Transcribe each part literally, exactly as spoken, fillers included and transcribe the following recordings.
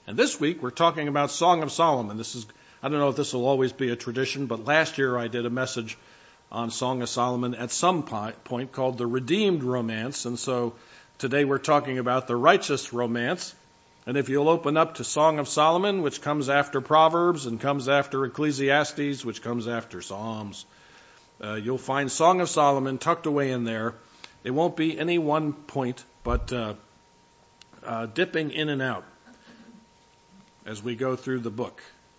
And this week we're talking about Song of Solomon. This is, I don't know if this will always be a tradition, but last year I did a message on Song of Solomon at some point called the Redeemed Romance. And so today we're talking about the Righteous Romance. And if you'll open up to Song of Solomon, which comes after Proverbs and comes after Ecclesiastes, which comes after Psalms, uh, you'll find Song of Solomon tucked away in there. It won't be any one point, but uh, uh, dipping in and out as we go through the book.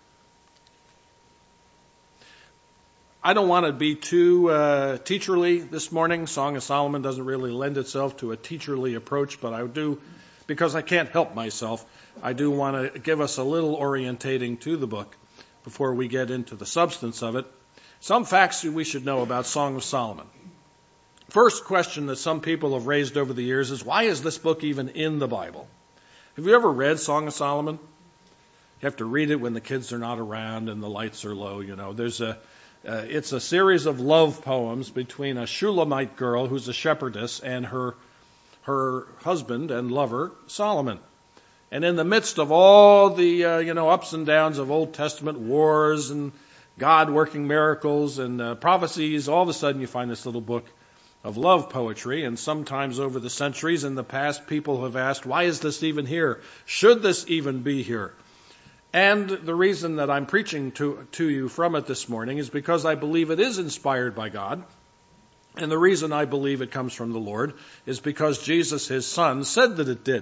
I don't want to be too uh, teacherly this morning. Song of Solomon doesn't really lend itself to a teacherly approach, but I do, because I can't help myself, I do want to give us a little orientating to the book before we get into the substance of it. Some facts we should know about Song of Solomon. First question that some people have raised over the years is, why is this book even in the Bible? Have you ever read Song of Solomon? You have to read it when the kids are not around and the lights are low, you know. There's a Uh, it's a series of love poems between a Shulamite girl who's a shepherdess and her her husband and lover, Solomon. And in the midst of all the, uh, you know, ups and downs of Old Testament wars and God working miracles and uh, prophecies, all of a sudden you find this little book of love poetry. And sometimes over the centuries in the past, people have asked, why is this even here? Should this even be here? And the reason that I'm preaching to, to you from it this morning is because I believe it is inspired by God. And the reason I believe it comes from the Lord is because Jesus, his son, said that it did.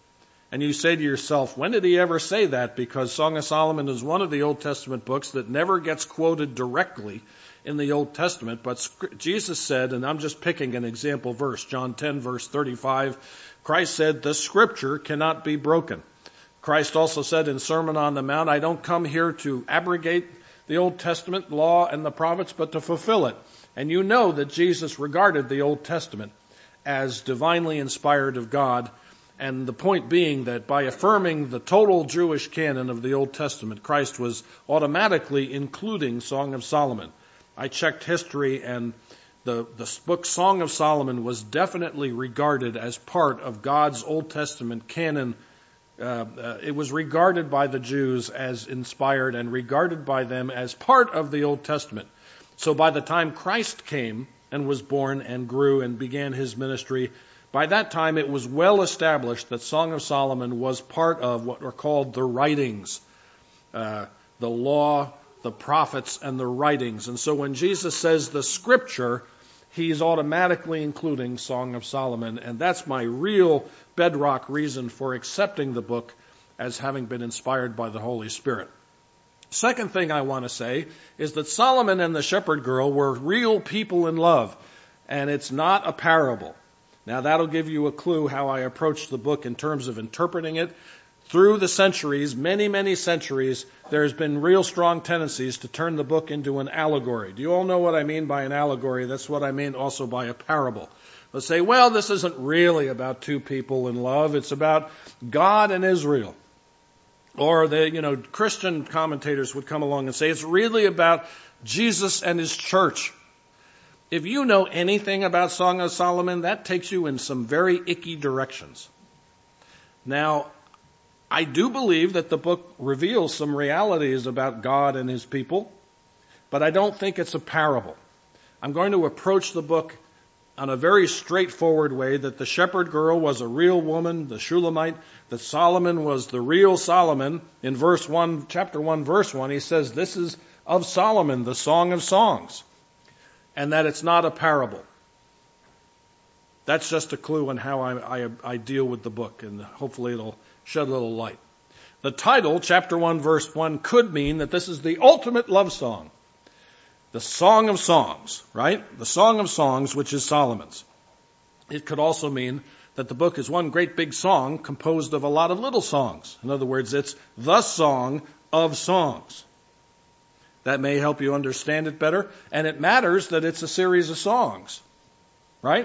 And you say to yourself, when did he ever say that? Because Song of Solomon is one of the Old Testament books that never gets quoted directly in the Old Testament. But Jesus said, and I'm just picking an example verse, John ten, verse thirty-five, Christ said, the scripture cannot be broken. Christ also said in Sermon on the Mount, I don't come here to abrogate the Old Testament law and the prophets, but to fulfill it. And you know that Jesus regarded the Old Testament as divinely inspired of God. And the point being that by affirming the total Jewish canon of the Old Testament, Christ was automatically including Song of Solomon. I checked history, and the, the book Song of Solomon was definitely regarded as part of God's Old Testament canon. Uh, uh, it was regarded by the Jews as inspired and regarded by them as part of the Old Testament. So by the time Christ came and was born and grew and began his ministry, by that time it was well established that Song of Solomon was part of what are called the writings, uh, the law, the prophets, and the writings. And so when Jesus says the scripture, he's automatically including Song of Solomon, and that's my real bedrock reason for accepting the book as having been inspired by the Holy Spirit. Second thing I want to say is that Solomon and the shepherd girl were real people in love, and it's not a parable. Now that'll give you a clue how I approach the book in terms of interpreting it. Through the centuries, many, many centuries, there's been real strong tendencies to turn the book into an allegory. Do you all know what I mean by an allegory? That's what I mean also by a parable. Let's say, well, this isn't really about two people in love. It's about God and Israel. Or the, you know, Christian commentators would come along and say it's really about Jesus and his church. If you know anything about Song of Solomon, that takes you in some very icky directions. Now, I do believe that the book reveals some realities about God and his people, but I don't think it's a parable. I'm going to approach the book on a very straightforward way, that the shepherd girl was a real woman, the Shulamite, that Solomon was the real Solomon. In verse one, chapter one, verse one, he says, this is of Solomon, the Song of Songs, and that it's not a parable. That's just a clue on how I, I, I deal with the book, and hopefully it'll shed a little light. The title, chapter one, verse one, could mean that this is the ultimate love song. The Song of Songs, right? The Song of Songs, which is Solomon's. It could also mean that the book is one great big song composed of a lot of little songs. In other words, it's the Song of Songs. That may help you understand it better. And it matters that it's a series of songs, right?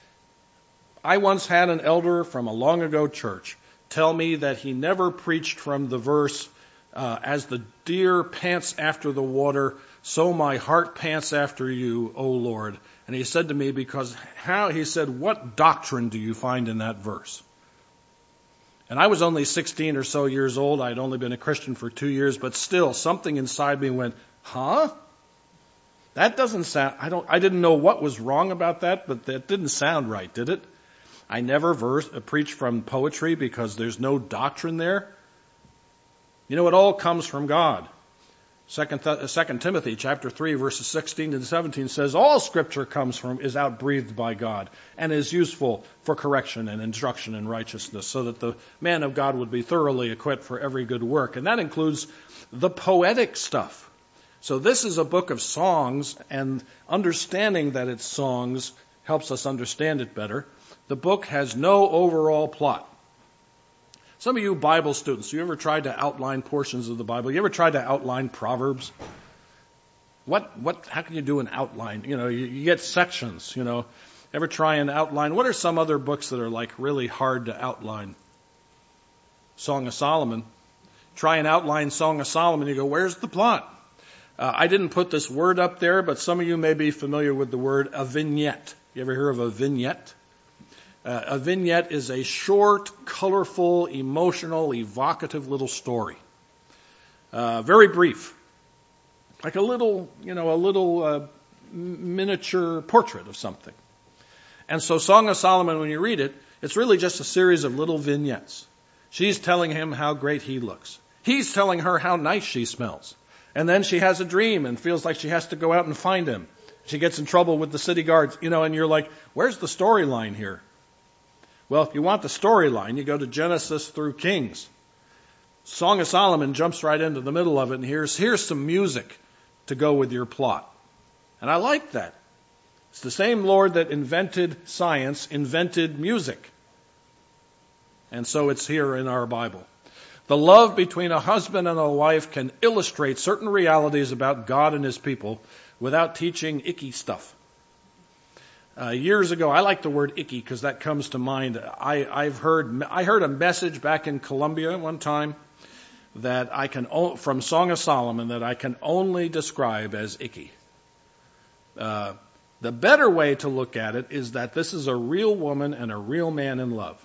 I once had an elder from a long ago church tell me that he never preached from the verse, uh, as the deer pants after the water, so my heart pants after you, O Lord. And he said to me, because how, he said, what doctrine do you find in that verse? And I was only sixteen or so years old. I'd only been a Christian for two years, but still something inside me went, huh? That doesn't sound, I don't, I didn't know what was wrong about that, but that didn't sound right, did it? I never verse, uh, preach from poetry because there's no doctrine there. You know, it all comes from God. Second, Th- Second Timothy chapter three, verses sixteen and seventeen says, all scripture comes from, is outbreathed by God and is useful for correction and instruction in righteousness, so that the man of God would be thoroughly equipped for every good work. And that includes the poetic stuff. So this is a book of songs, and understanding that it's songs helps us understand it better. The book has no overall plot. Some of you Bible students, you ever tried to outline portions of the Bible? You ever tried to outline Proverbs? What, what, how can you do an outline? You know, you, you get sections, you know. Ever try and outline? What are some other books that are like really hard to outline? Song of Solomon. Try and outline Song of Solomon. You go, where's the plot? Uh, I didn't put this word up there, but some of you may be familiar with the word a vignette. You ever hear of a vignette? Uh, a vignette is a short, colorful, emotional, evocative little story. Uh, very brief. Like a little, you know, a little uh, miniature portrait of something. And so Song of Solomon, when you read it, it's really just a series of little vignettes. She's telling him how great he looks. He's telling her how nice she smells. And then she has a dream and feels like she has to go out and find him. She gets in trouble with the city guards, you know, and you're like, where's the storyline here? Well, if you want the storyline, you go to Genesis through Kings. Song of Solomon jumps right into the middle of it, and here's, here's some music to go with your plot. And I like that. It's the same Lord that invented science, invented music. And so it's here in our Bible. The love between a husband and a wife can illustrate certain realities about God and his people without teaching icky stuff. Uh, years ago, I like the word icky because that comes to mind. I, I've heard, I heard a message back in Colombia one time that I can, from Song of Solomon, that I can only describe as icky. Uh, the better way to look at it is that this is a real woman and a real man in love.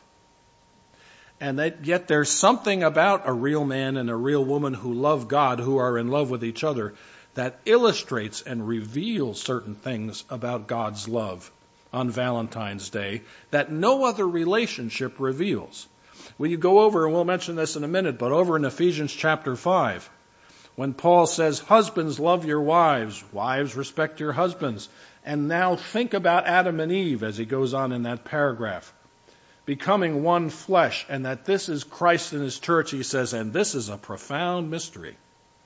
And that yet there's something about a real man and a real woman who love God, who are in love with each other, that illustrates and reveals certain things about God's love on Valentine's Day that no other relationship reveals. When you go over, and we'll mention this in a minute, but over in Ephesians chapter five, when Paul says, husbands, love your wives, wives, respect your husbands. And now think about Adam and Eve as he goes on in that paragraph. Becoming one flesh, and that this is Christ and his church, he says, and this is a profound mystery.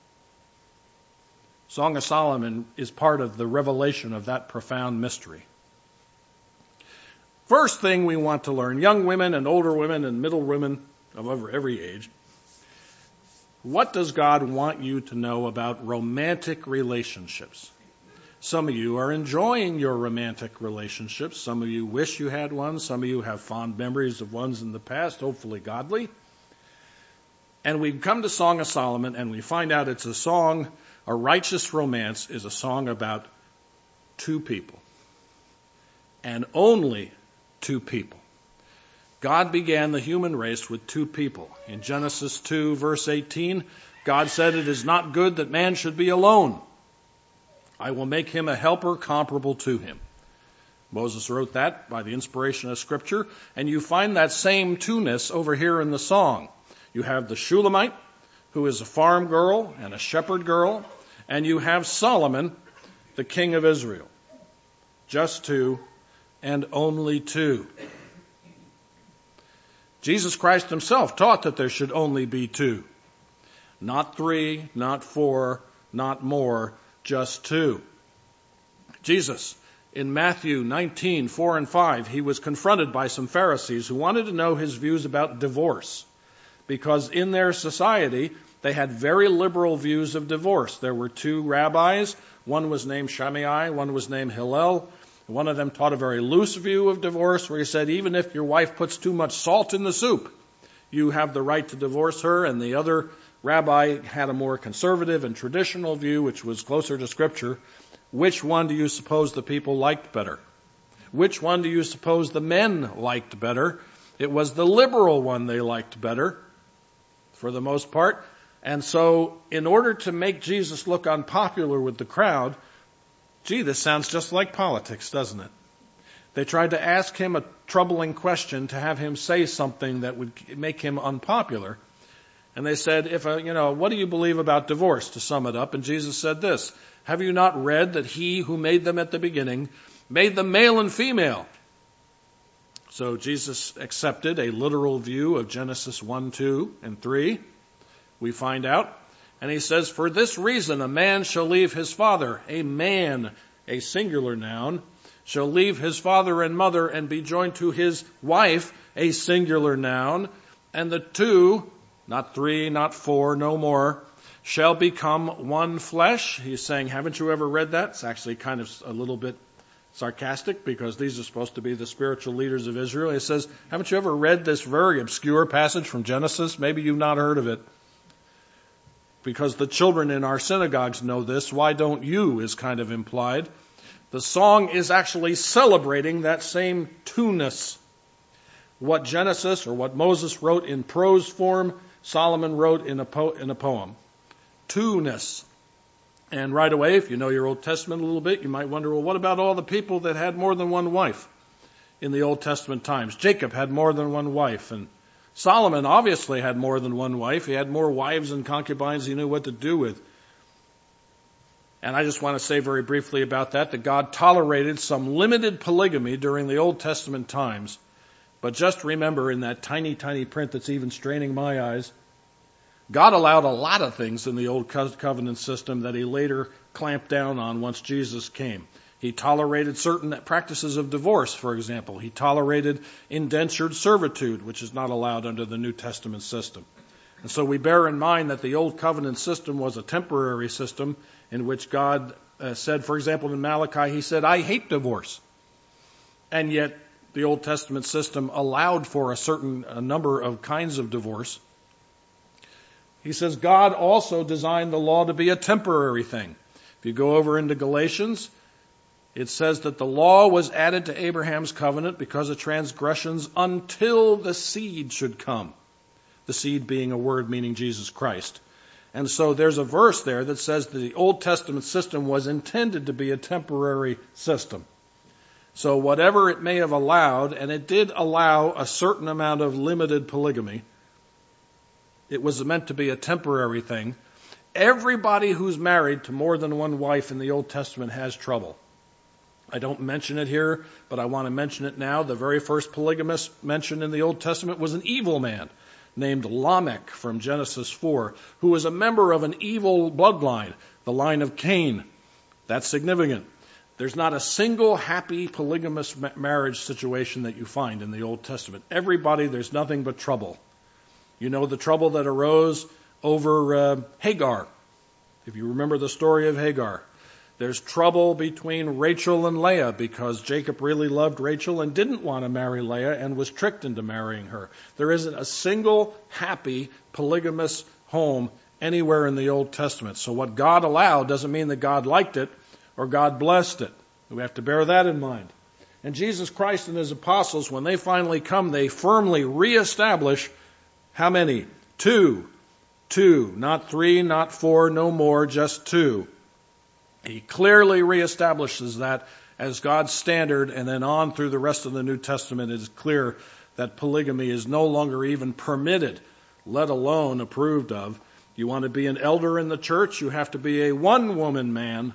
Song of Solomon is part of the revelation of that profound mystery. First thing we want to learn, young women and older women and middle women of every age, what does God want you to know about romantic relationships? Some of you are enjoying your romantic relationships. Some of you wish you had one. Some of you have fond memories of ones in the past, hopefully godly. And we come to Song of Solomon and we find out it's a song, a righteous romance is a song about two people. And only two people. God began the human race with two people. In Genesis two, verse eighteen, God said, it is not good that man should be alone. I will make him a helper comparable to him. Moses wrote that by the inspiration of Scripture, and you find that same two-ness over here in the song. You have the Shulamite, who is a farm girl and a shepherd girl, and you have Solomon, the king of Israel. Just two, and only two. Jesus Christ himself taught that there should only be two. Not three, not four, not more, just two. Jesus, in Matthew nineteen, four and five, he was confronted by some Pharisees who wanted to know his views about divorce. Because in their society, they had very liberal views of divorce. There were two rabbis. One was named Shammai, one was named Hillel. One of them taught a very loose view of divorce where he said, even if your wife puts too much salt in the soup, you have the right to divorce her. And the other rabbi had a more conservative and traditional view, which was closer to Scripture. Which one do you suppose the people liked better? Which one do you suppose the men liked better? It was the liberal one they liked better, for the most part. And so, in order to make Jesus look unpopular with the crowd, gee, this sounds just like politics, doesn't it? They tried to ask him a troubling question to have him say something that would make him unpopular. And they said, if a, you know, what do you believe about divorce, to sum it up? And Jesus said this, have you not read that he who made them at the beginning made them male and female? So Jesus accepted a literal view of Genesis one, two, and three, we find out. And he says, for this reason a man shall leave his father, a man, a singular noun, shall leave his father and mother and be joined to his wife, a singular noun, and the two, not three, not four, no more, shall become one flesh. He's saying, haven't you ever read that? It's actually kind of a little bit sarcastic because these are supposed to be the spiritual leaders of Israel. He says, haven't you ever read this very obscure passage from Genesis? Maybe you've not heard of it. Because the children in our synagogues know this. Why don't you is kind of implied. The song is actually celebrating that same two-ness. What Genesis or what Moses wrote in prose form, Solomon wrote in a, po- in a poem. Two-ness. And right away, if you know your Old Testament a little bit, you might wonder, well, what about all the people that had more than one wife in the Old Testament times? Jacob had more than one wife, and Solomon obviously had more than one wife. He had more wives and concubines he knew what to do with. And I just want to say very briefly about that, that God tolerated some limited polygamy during the Old Testament times. But just remember in that tiny, tiny print that's even straining my eyes, God allowed a lot of things in the Old Covenant system that he later clamped down on once Jesus came. He tolerated certain practices of divorce, for example. He tolerated indentured servitude, which is not allowed under the New Testament system. And so we bear in mind that the Old Covenant system was a temporary system in which God uh, said, for example, in Malachi, he said, I hate divorce. And yet the Old Testament system allowed for a certain a number of kinds of divorce. He says God also designed the law to be a temporary thing. If you go over into Galatians, it says that the law was added to Abraham's covenant because of transgressions until the seed should come. The seed being a word meaning Jesus Christ. And so there's a verse there that says that the Old Testament system was intended to be a temporary system. So whatever it may have allowed, and it did allow a certain amount of limited polygamy, it was meant to be a temporary thing. Everybody who's married to more than one wife in the Old Testament has trouble. I don't mention it here, but I want to mention it now. The very first polygamist mentioned in the Old Testament was an evil man named Lamech from Genesis four, who was a member of an evil bloodline, the line of Cain. That's significant. There's not a single happy polygamous marriage situation that you find in the Old Testament. Everybody, there's nothing but trouble. You know the trouble that arose over uh, Hagar. If you remember the story of Hagar. There's trouble between Rachel and Leah because Jacob really loved Rachel and didn't want to marry Leah and was tricked into marrying her. There isn't a single happy polygamous home anywhere in the Old Testament. So what God allowed doesn't mean that God liked it or God blessed it. We have to bear that in mind. And Jesus Christ and his apostles, when they finally come, they firmly reestablish how many? Two. Two. Not three, not four, no more, just two. He clearly reestablishes that as God's standard, and then on through the rest of the New Testament, it is clear that polygamy is no longer even permitted, let alone approved of. You want to be an elder in the church, you have to be a one-woman man.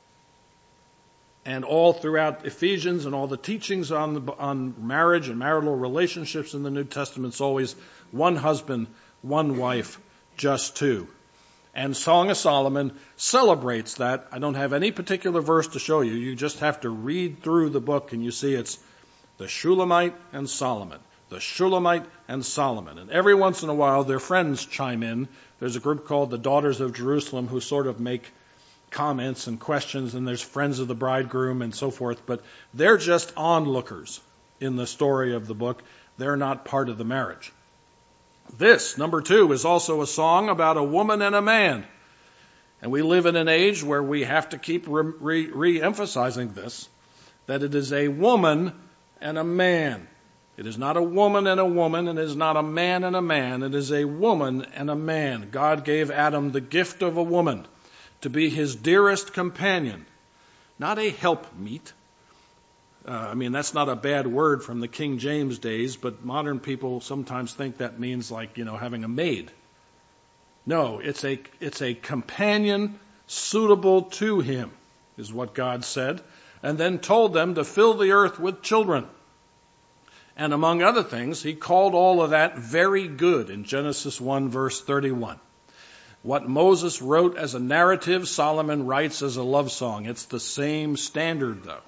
And all throughout Ephesians and all the teachings on the, on marriage and marital relationships in the New Testament, it's always one husband, one wife, just two. And Song of Solomon celebrates that. I don't have any particular verse to show you. You just have to read through the book and you see it's the Shulamite and Solomon. The Shulamite and Solomon. And every once in a while their friends chime in. There's a group called the Daughters of Jerusalem who sort of make comments and questions, and there's friends of the bridegroom and so forth. But they're just onlookers in the story of the book. They're not part of the marriage. This, number two, is also a song about a woman and a man. And we live in an age where we have to keep re- re- re-emphasizing this, that it is a woman and a man. It is not a woman and a woman, and it is not a man and a man. It is a woman and a man. God gave Adam the gift of a woman to be his dearest companion, not a helpmeet. Uh, I mean, that's not a bad word from the King James days, but modern people sometimes think that means like, you know, having a maid. No, it's a, it's a companion suitable to him, is what God said, and then told them to fill the earth with children. And among other things, he called all of that very good in Genesis one, verse thirty-one. What Moses wrote as a narrative, Solomon writes as a love song. It's the same standard, though.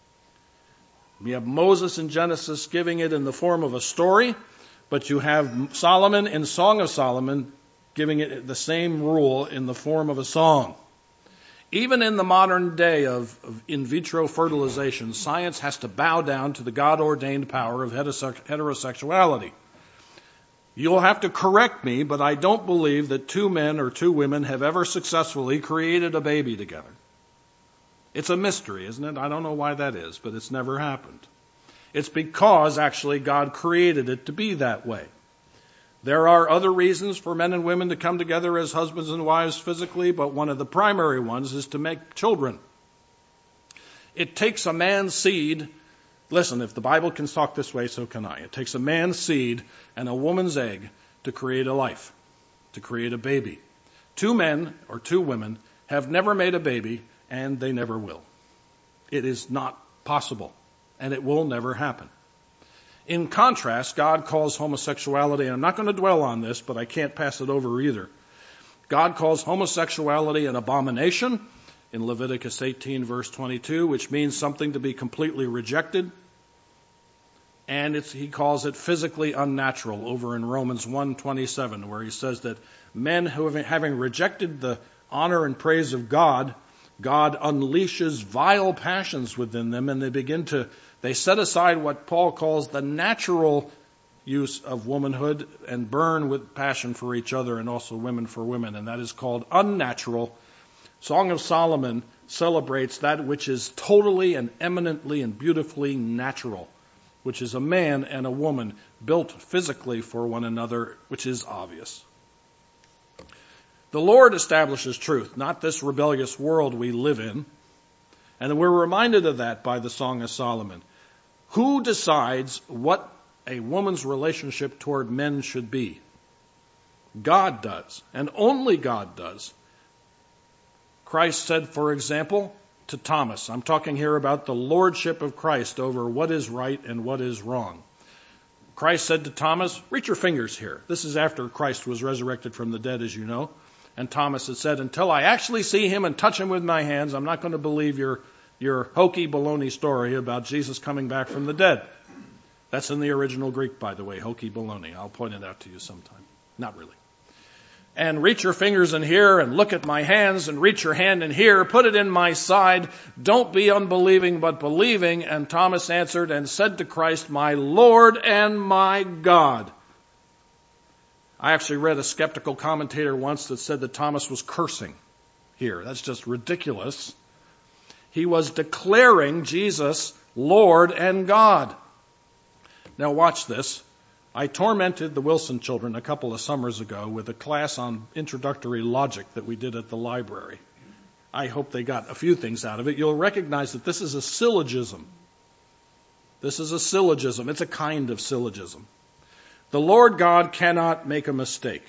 We have Moses in Genesis giving it in the form of a story, but you have Solomon in Song of Solomon giving it the same rule in the form of a song. Even in the modern day of, of in vitro fertilization, science has to bow down to the God-ordained power of heterosexuality. You'll have to correct me, but I don't believe that two men or two women have ever successfully created a baby together. It's a mystery, isn't it? I don't know why that is, but it's never happened. It's because, actually, God created it to be that way. There are other reasons for men and women to come together as husbands and wives physically, but one of the primary ones is to make children. It takes a man's seed. Listen, if the Bible can talk this way, so can I. It takes a man's seed and a woman's egg to create a life, to create a baby. Two men or two women have never made a baby, and they never will. It is not possible, and it will never happen. In contrast, God calls homosexuality, and I'm not going to dwell on this, but I can't pass it over either. God calls homosexuality an abomination in Leviticus eighteen, verse twenty-two, which means something to be completely rejected. And it's, he calls it physically unnatural over in Romans one twenty-seven, where he says that men who have, having rejected the honor and praise of God, God unleashes vile passions within them, and they begin to They set aside what Paul calls the natural use of womanhood and burn with passion for each other and also women for women, and that is called unnatural. Song of Solomon celebrates that which is totally and eminently and beautifully natural, which is a man and a woman built physically for one another, which is obvious. The Lord establishes truth, not this rebellious world we live in, and we're reminded of that by the Song of Solomon. Who decides what a woman's relationship toward men should be? God does, and only God does. Christ said, for example, to Thomas, I'm talking here about the lordship of Christ over what is right and what is wrong. Christ said to Thomas, reach your fingers here. This is after Christ was resurrected from the dead, as you know. And Thomas had said, until I actually see him and touch him with my hands, I'm not going to believe your Your hokey baloney story about Jesus coming back from the dead. That's in the original Greek, by the way, hokey baloney. I'll point it out to you sometime. Not really. And reach your fingers in here and look at my hands and reach your hand in here. Put it in my side. Don't be unbelieving but believing. And Thomas answered and said to Christ, my Lord and my God. I actually read a skeptical commentator once that said that Thomas was cursing here. That's just ridiculous. He was declaring Jesus Lord and God. Now watch this. I tormented the Wilson children a couple of summers ago with a class on introductory logic that we did at the library. I hope they got a few things out of it. You'll recognize that this is a syllogism. This is a syllogism. It's a kind of syllogism. The Lord God cannot make a mistake.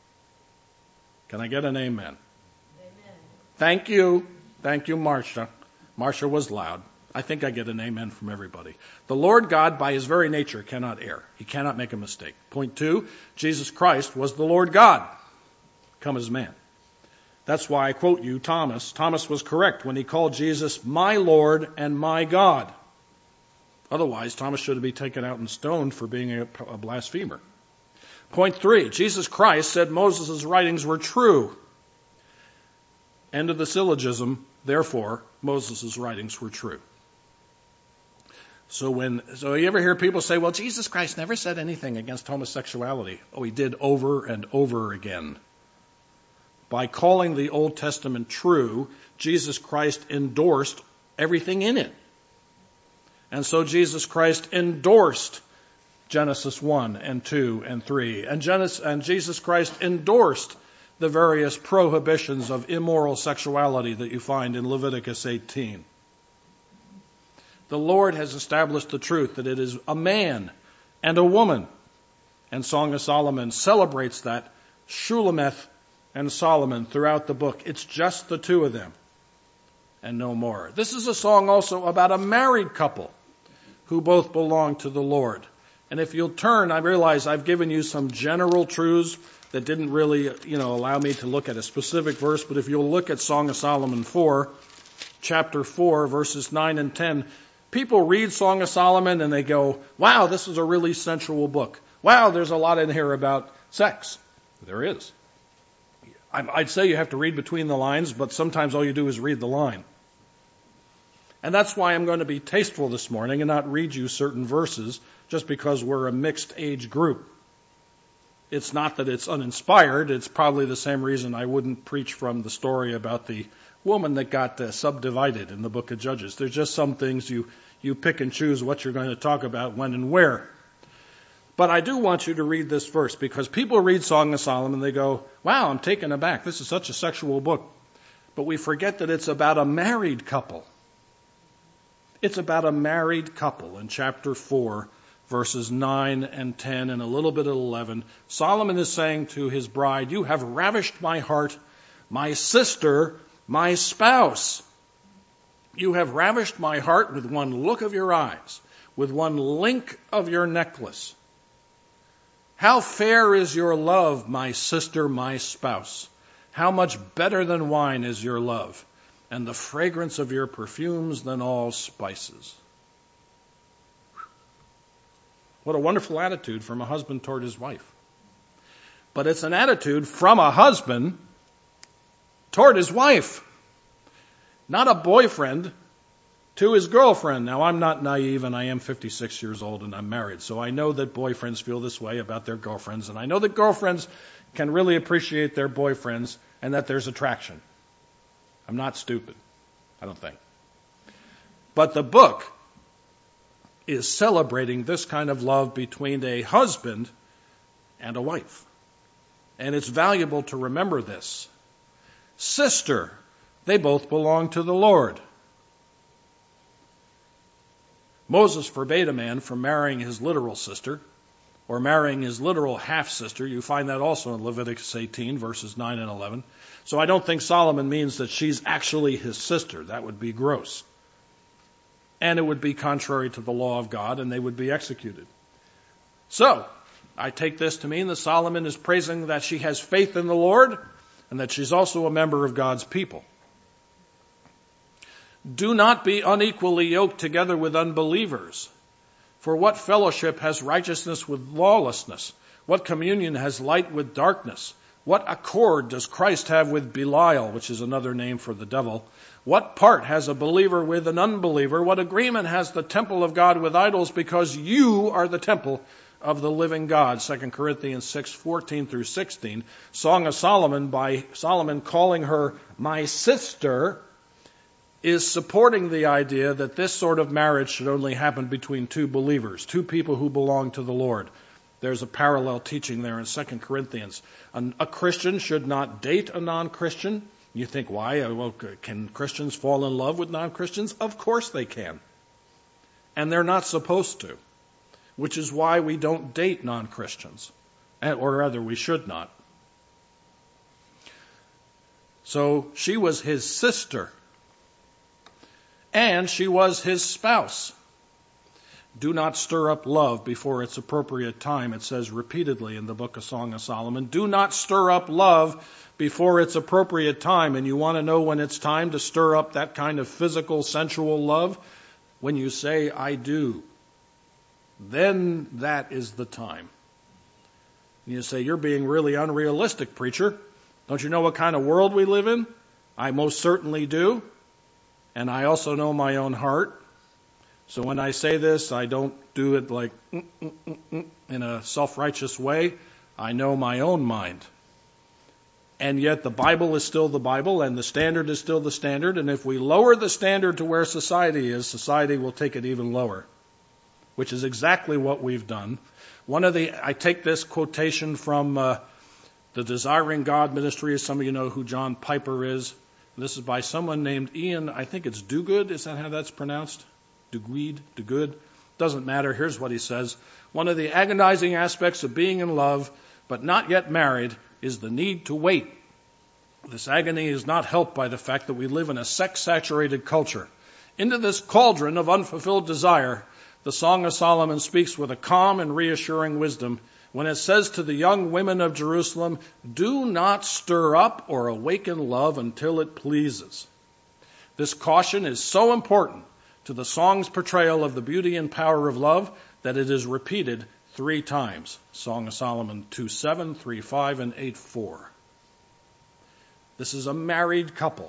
Can I get an amen? Amen. Thank you. Thank you, Marcia. Marcia was loud. I think I get an amen from everybody. The Lord God, by his very nature, cannot err. He cannot make a mistake. Point two, Jesus Christ was the Lord God, come as man. That's why I quote you, Thomas. Thomas was correct when he called Jesus my Lord and my God. Otherwise, Thomas should be taken out and stoned for being a, a blasphemer. Point three, Jesus Christ said Moses' writings were true. End of the syllogism. Therefore, Moses' writings were true. So when, so you ever hear people say, well, Jesus Christ never said anything against homosexuality. Oh, he did over and over again. By calling the Old Testament true, Jesus Christ endorsed everything in it. And so Jesus Christ endorsed Genesis one and two and three. And, Genesis, and Jesus Christ endorsed the various prohibitions of immoral sexuality that you find in Leviticus eighteen. The Lord has established the truth that it is a man and a woman. And Song of Solomon celebrates that, Shulamith and Solomon, throughout the book. It's just the two of them and no more. This is a song also about a married couple who both belong to the Lord. And if you'll turn, I realize I've given you some general truths that didn't really, you know, allow me to look at a specific verse, but if you'll look at Song of Solomon four, chapter four, verses nine and ten, people read Song of Solomon and they go, wow, this is a really sensual book. Wow, there's a lot in here about sex. There is. I'd say you have to read between the lines, but sometimes all you do is read the line. And that's why I'm going to be tasteful this morning and not read you certain verses just because we're a mixed age group. It's not that it's uninspired. It's probably the same reason I wouldn't preach from the story about the woman that got uh, subdivided in the book of Judges. There's just some things you, you pick and choose what you're going to talk about, when and where. But I do want you to read this verse because people read Song of Solomon, they go, wow, I'm taken aback. This is such a sexual book. But we forget that it's about a married couple. It's about a married couple in chapter four, verses nine and ten and a little bit of eleven. Solomon is saying to his bride, you have ravished my heart, my sister, my spouse. You have ravished my heart with one look of your eyes, with one link of your necklace. How fair is your love, my sister, my spouse. How much better than wine is your love, and the fragrance of your perfumes than all spices. What a wonderful attitude from a husband toward his wife. But it's an attitude from a husband toward his wife, not a boyfriend to his girlfriend. Now, I'm not naive, and I am fifty-six years old, and I'm married, so I know that boyfriends feel this way about their girlfriends, and I know that girlfriends can really appreciate their boyfriends and that there's attraction. I'm not stupid, I don't think. But the book is celebrating this kind of love between a husband and a wife. And it's valuable to remember this. Sister, they both belong to the Lord. Moses forbade a man from marrying his literal sister or marrying his literal half-sister. You find that also in Leviticus eighteen, verses nine and eleven. So I don't think Solomon means that she's actually his sister. That would be gross. And it would be contrary to the law of God, and they would be executed. So, I take this to mean that Solomon is praising that she has faith in the Lord and that she's also a member of God's people. Do not be unequally yoked together with unbelievers. For what fellowship has righteousness with lawlessness? What communion has light with darkness? What accord does Christ have with Belial, which is another name for the devil? What part has a believer with an unbeliever? What agreement has the temple of God with idols? Because you are the temple of the living God. Second Corinthians six, fourteen through sixteen. Song of Solomon, by Solomon calling her my sister, is supporting the idea that this sort of marriage should only happen between two believers, two people who belong to the Lord. There's a parallel teaching there in Second Corinthians. A Christian should not date a non-Christian. You think, why? Well, can Christians fall in love with non-Christians? Of course they can. And they're not supposed to, which is why we don't date non-Christians, or rather we should not. So she was his sister, and she was his spouse. Do not stir up love before its appropriate time. It says repeatedly in the book of Song of Solomon, do not stir up love before its appropriate time. And you want to know when it's time to stir up that kind of physical, sensual love? When you say, I do. Then that is the time. And you say, you're being really unrealistic, preacher. Don't you know what kind of world we live in? I most certainly do. And I also know my own heart. So when I say this, I don't do it like mm, mm, mm, mm, in a self-righteous way. I know my own mind. And yet the Bible is still the Bible, and the standard is still the standard. And if we lower the standard to where society is, society will take it even lower. which is exactly what we've done. One of the, I take this quotation from uh, the Desiring God Ministry. Some of you know who John Piper is. This is by someone named Ian, I think it's Duguid. Is that how that's pronounced? Duguid, Duguid. Doesn't matter. Here's what he says. One of the agonizing aspects of being in love, but not yet married, is the need to wait. This agony is not helped by the fact that we live in a sex-saturated culture. Into this cauldron of unfulfilled desire, the Song of Solomon speaks with a calm and reassuring wisdom when it says to the young women of Jerusalem, do not stir up or awaken love until it pleases. This caution is so important to the song's portrayal of the beauty and power of love that it is repeated three times. Song of Solomon two seven, three five, and eight four. This is a married couple.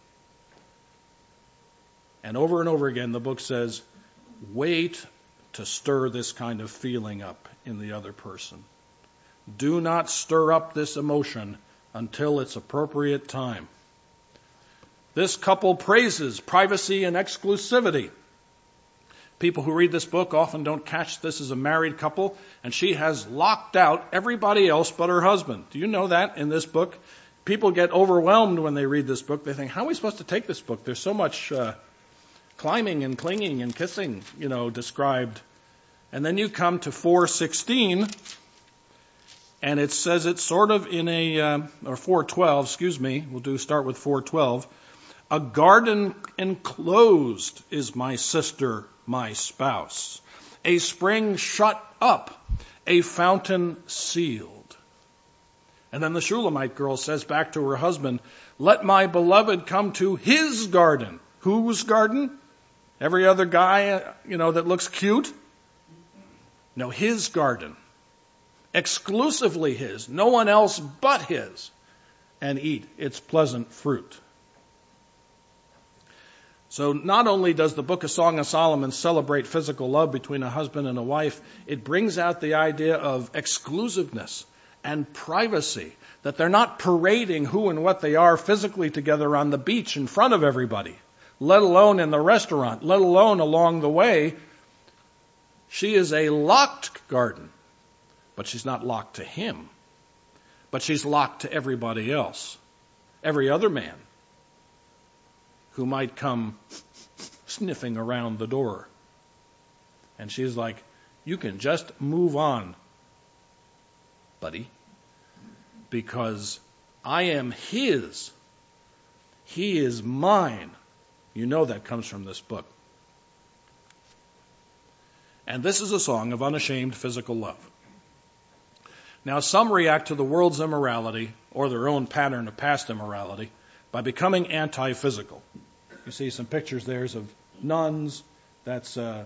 And over and over again, the book says, wait to stir this kind of feeling up in the other person. Do not stir up this emotion until its appropriate time. This couple praises privacy and exclusivity. People who read this book often don't catch this as a married couple, and she has locked out everybody else but her husband. Do you know that in this book? People get overwhelmed when they read this book. They think, how are we supposed to take this book? There's so much uh, climbing and clinging and kissing, you know, described. And then you come to four sixteen, and it says it's sort of in a, uh, or four twelve, excuse me, we'll do start with four twelve. A garden enclosed is my sister, my spouse. A spring shut up, a fountain sealed. And then the Shulamite girl says back to her husband, let my beloved come to his garden. Whose garden? Every other guy, you know, that looks cute? No, his garden. Exclusively his. No one else but his. And eat its pleasant fruit. So not only does the book of Song of Solomon celebrate physical love between a husband and a wife, it brings out the idea of exclusiveness and privacy, that they're not parading who and what they are physically together on the beach in front of everybody, let alone in the restaurant, let alone along the way. She is a locked garden, but she's not locked to him, but she's locked to everybody else, every other man who might come sniffing around the door. And she's like, you can just move on, buddy, because I am his. He is mine. You know that comes from this book. And this is a song of unashamed physical love. Now, some react to the world's immorality or their own pattern of past immorality by becoming anti-physical. You see some pictures there of nuns. That's, uh,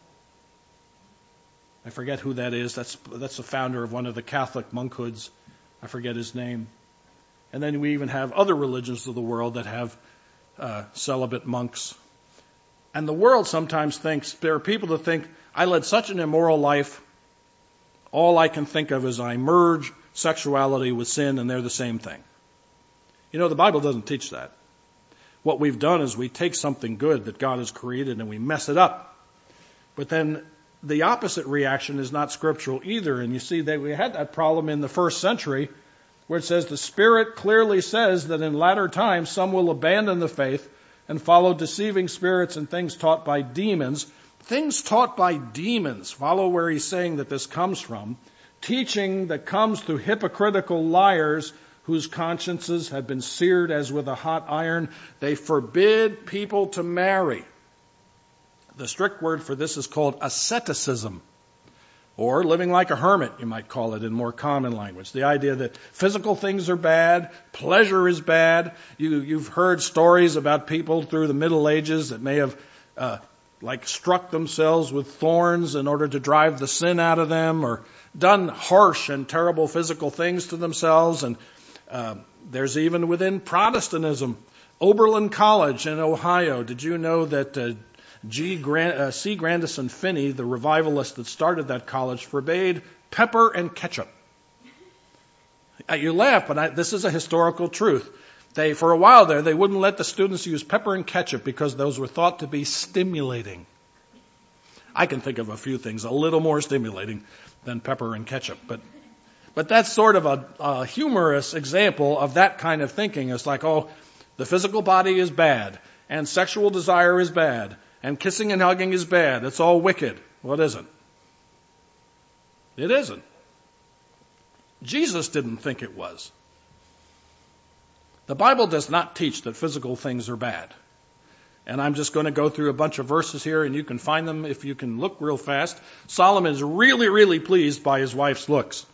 I forget who that is. That's, that's the founder of one of the Catholic monkhoods. I forget his name. And then we even have other religions of the world that have uh, celibate monks. And the world sometimes thinks, there are people that think, I led such an immoral life, all I can think of is I merge sexuality with sin and they're the same thing. You know, the Bible doesn't teach that. What we've done is we take something good that God has created and we mess it up. But then the opposite reaction is not scriptural either. And you see that we had that problem in the first century where it says the Spirit clearly says that in latter times some will abandon the faith and follow deceiving spirits and things taught by demons. Things taught by demons. Follow where he's saying that this comes from. Teaching that comes through hypocritical liars whose consciences have been seared as with a hot iron. They forbid people to marry. The strict word for this is called asceticism, or living like a hermit, you might call it in more common language. The idea that physical things are bad, pleasure is bad. You, you've heard stories about people through the Middle Ages that may have uh, like struck themselves with thorns in order to drive the sin out of them, or done harsh and terrible physical things to themselves. And uh, there's even within Protestantism, Oberlin College in Ohio. Did you know that uh, G. Grand, uh, C. Grandison Finney, the revivalist that started that college, forbade pepper and ketchup? Uh, you laugh, but I, this is a historical truth. They, for a while there, they wouldn't let the students use pepper and ketchup because those were thought to be stimulating. I can think of a few things a little more stimulating than pepper and ketchup, but but that's sort of a, a humorous example of that kind of thinking. It's like, oh, the physical body is bad, and sexual desire is bad, and kissing and hugging is bad. It's all wicked. Well, it isn't. It isn't. Jesus didn't think it was. The Bible does not teach that physical things are bad. And I'm just going to go through a bunch of verses here, and you can find them if you can look real fast. Solomon is really, really pleased by his wife's looks.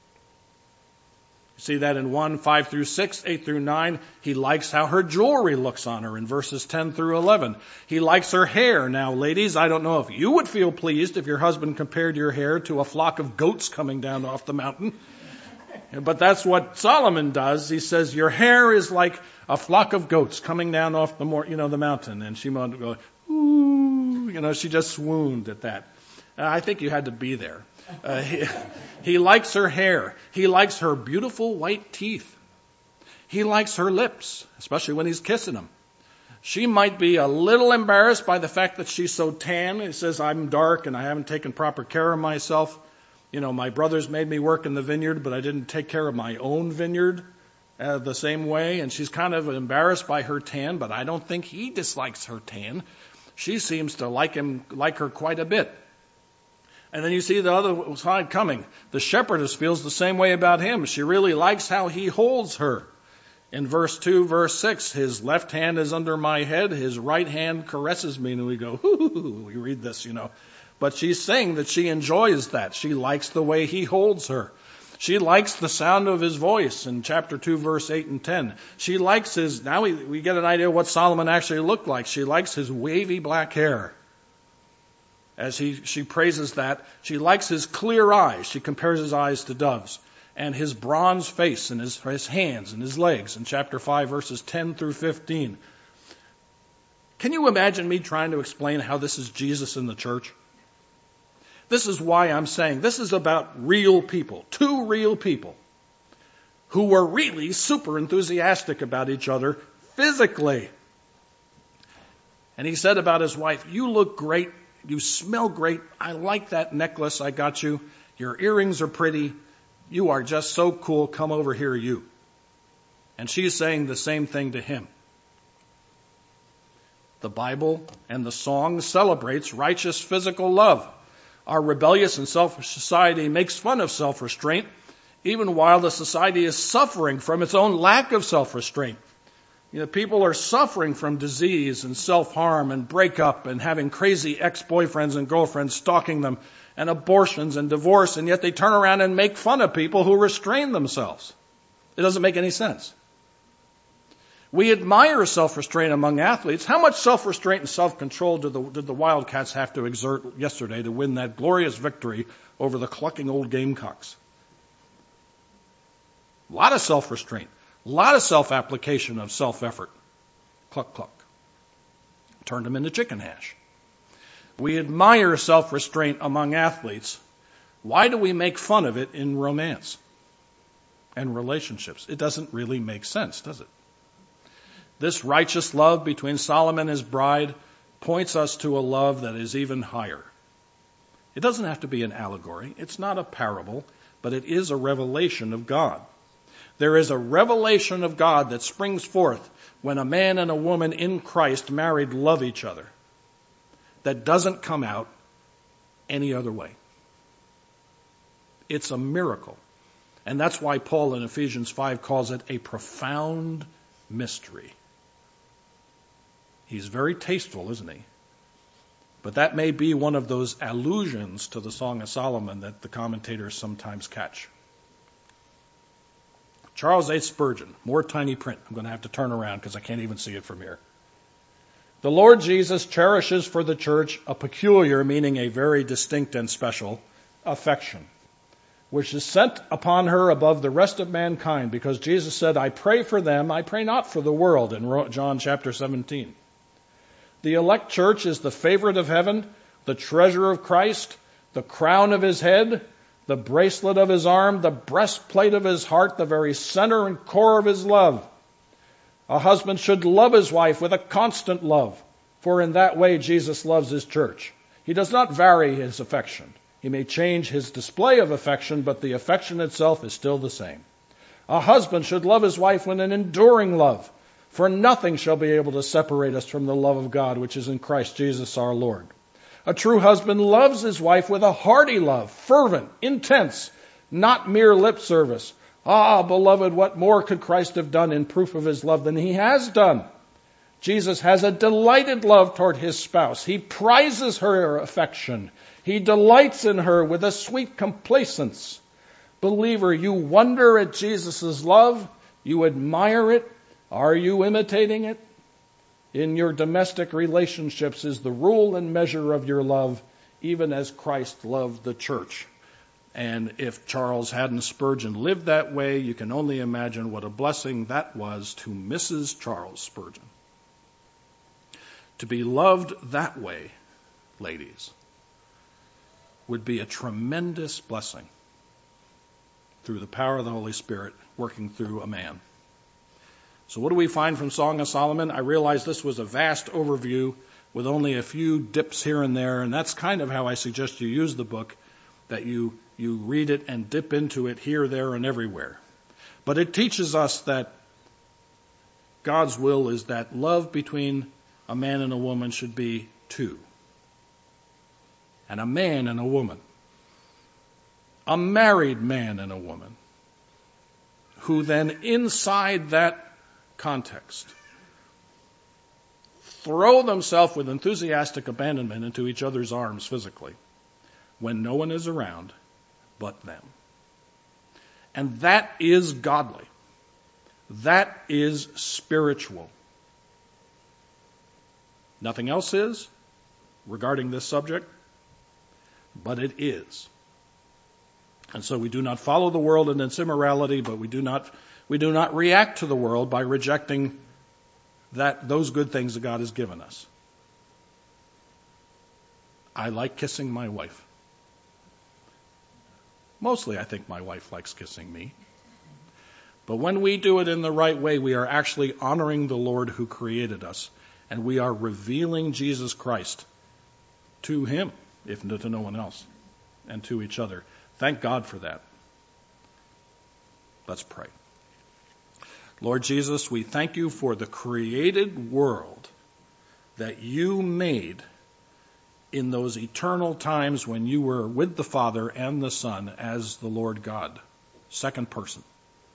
You see that in one, five through six, eight through nine. He likes how her jewelry looks on her in verses ten through eleven. He likes her hair. Now, ladies, I don't know if you would feel pleased if your husband compared your hair to a flock of goats coming down off the mountain. But that's what Solomon does. He says, your hair is like a flock of goats coming down off the, you know, the mountain. And she wanted to go, ooh, you know, she just swooned at that. Uh, I think you had to be there. Uh, he, he likes her hair. He likes her beautiful white teeth. He likes her lips, especially when he's kissing them. She might be a little embarrassed by the fact that she's so tan. He says, I'm dark and I haven't taken proper care of myself. You know, my brothers made me work in the vineyard, but I didn't take care of my own vineyard uh, the same way. And she's kind of embarrassed by her tan, but I don't think he dislikes her tan. She seems to like him, like her quite a bit. And then you see the other side coming. The shepherdess feels the same way about him. She really likes how he holds her. In verse two, verse six, his left hand is under my head, his right hand caresses me. And we go, hoo, we read this, you know. But she's saying that she enjoys that. She likes the way he holds her. She likes the sound of his voice in chapter two, verse eight and ten. She likes his, now we, we get an idea of what Solomon actually looked like. She likes his wavy black hair. As he, she praises that. She likes his clear eyes. She compares his eyes to doves. And his bronze face and his, his hands and his legs in chapter five, verses ten through fifteen. Can you imagine me trying to explain how this is Jesus in the church? This is why I'm saying this is about real people, two real people who were really super enthusiastic about each other physically. And he said about his wife, you look great. You smell great. I like that necklace I got you. Your earrings are pretty. You are just so cool. Come over here, you. And she's saying the same thing to him. The Bible and the song celebrates righteous physical love. Our rebellious and selfish society makes fun of self-restraint, even while the society is suffering from its own lack of self-restraint. You know, people are suffering from disease and self-harm and breakup and having crazy ex-boyfriends and girlfriends stalking them and abortions and divorce, and yet they turn around and make fun of people who restrain themselves. It doesn't make any sense. We admire self-restraint among athletes. How much self-restraint and self-control did the, did the Wildcats have to exert yesterday to win that glorious victory over the clucking old Gamecocks? A lot of self-restraint. A lot of self-application of self-effort. Cluck, cluck. Turned them into chicken hash. We admire self-restraint among athletes. Why do we make fun of it in romance and relationships? It doesn't really make sense, does it? This righteous love between Solomon and his bride points us to a love that is even higher. It doesn't have to be an allegory. It's not a parable, but it is a revelation of God. There is a revelation of God that springs forth when a man and a woman in Christ married love each other that doesn't come out any other way. It's a miracle. And that's why Paul in Ephesians five calls it a profound mystery. He's very tasteful, isn't he? But that may be one of those allusions to the Song of Solomon that the commentators sometimes catch. Charles H. Spurgeon, more tiny print. I'm going to have to turn around because I can't even see it from here. The Lord Jesus cherishes for the church a peculiar, meaning a very distinct and special, affection, which is sent upon her above the rest of mankind, because Jesus said, I pray for them, I pray not for the world, in John chapter seventeen. The elect church is the favorite of heaven, the treasure of Christ, the crown of his head, the bracelet of his arm, the breastplate of his heart, the very center and core of his love. A husband should love his wife with a constant love, for in that way Jesus loves his church. He does not vary his affection. He may change his display of affection, but the affection itself is still the same. A husband should love his wife with an enduring love, for nothing shall be able to separate us from the love of God, which is in Christ Jesus our Lord. A true husband loves his wife with a hearty love, fervent, intense, not mere lip service. Ah, beloved, what more could Christ have done in proof of his love than he has done? Jesus has a delighted love toward his spouse. He prizes her affection. He delights in her with a sweet complacence. Believer, you wonder at Jesus' love. You admire it. Are you imitating it? In your domestic relationships is the rule and measure of your love, even as Christ loved the church. And if Charles Haddon Spurgeon lived that way, you can only imagine what a blessing that was to Missus Charles Spurgeon. To be loved that way, ladies, would be a tremendous blessing through the power of the Holy Spirit working through a man. So what do we find from Song of Solomon? I realize this was a vast overview with only a few dips here and there, and that's kind of how I suggest you use the book, that you, you read it and dip into it here, there, and everywhere. But it teaches us that God's will is that love between a man and a woman should be two. And a man and a woman. A married man and a woman. Who then inside that context throw themselves with enthusiastic abandonment into each other's arms physically when no one is around but them. And that is godly. That is spiritual. Nothing else is regarding this subject, but it is. And so we do not follow the world in its immorality, but we do not we do not react to the world by rejecting that those good things that God has given us. I like kissing my wife. Mostly I think my wife likes kissing me. But when we do it in the right way, we are actually honoring the Lord who created us. And we are revealing Jesus Christ to him, if to no one else, and to each other. Thank God for that. Let's pray. Lord Jesus, we thank you for the created world that you made in those eternal times when you were with the Father and the Son as the Lord God, second person.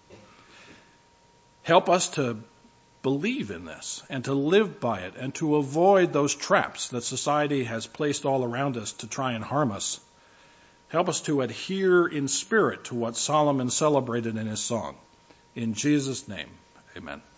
Help us to believe in this and to live by it and to avoid those traps that society has placed all around us to try and harm us. Help us to adhere in spirit to what Solomon celebrated in his song. In Jesus' name, amen.